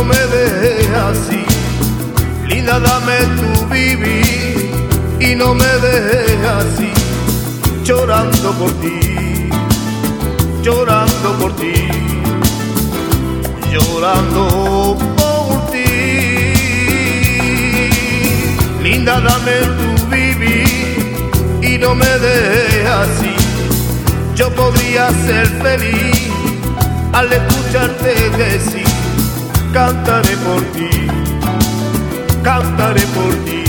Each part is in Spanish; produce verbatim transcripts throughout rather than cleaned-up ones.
me dejes así. Linda, dame tu vivir y no me dejes así, llorando por ti, llorando por ti, llorando por ti. Linda, dame tu vivir y no me dejes así. Yo podría ser feliz al escucharte decir: cantaré por ti, cantaré por ti,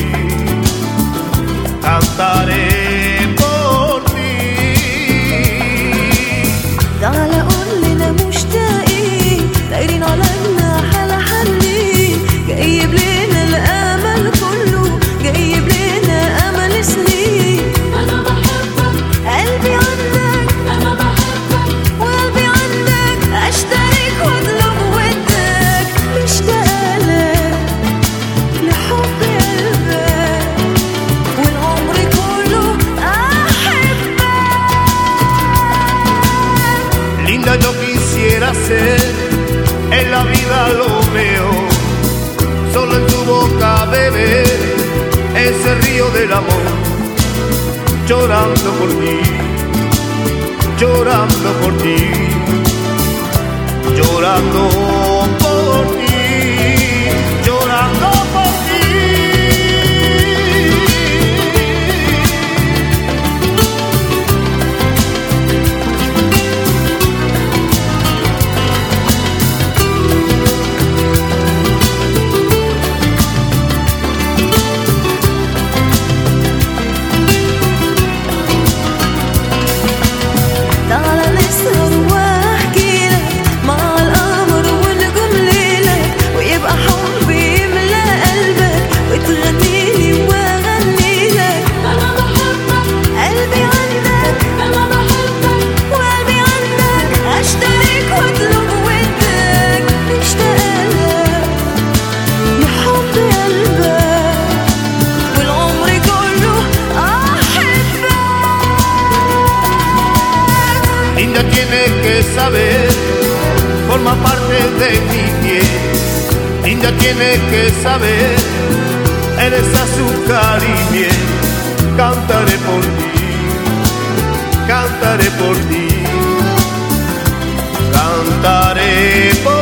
cantaré por ti. تعال قول لنا مشتاقين دايرين على جناح على حنين، جايب لنا الامل كله، جايب لنا امل سنين. انا بحبك قلبي عندك، انا بحبك وقلبي عندك، اشترك واطلب ودك، مشتاقه لك لحب قلبك والعمر كله احبك. Linda, yo quisiera ser en la vida lo mejor, solo en tu boca beber ese río del amor, llorando por ti, llorando por ti, llorando por ti, llorando por ti. تعال نسهر واحكي لك مع القمر ونجوم ليلك، ويبقى حبي يملى قلبك وتغنيلي واغني لك. انا بحبك قلبي عندك، انا بحبك وقلبي عندك، اشترك واطلب ودك، مشتاقه لك لحب قلبك والعمر كله احبك. Linda, tienes que saber, forma parte de mi piel. Linda, tienes que saber, eres azúcar y miel. Cantaré por ti, cantaré por ti, cantaré por ti.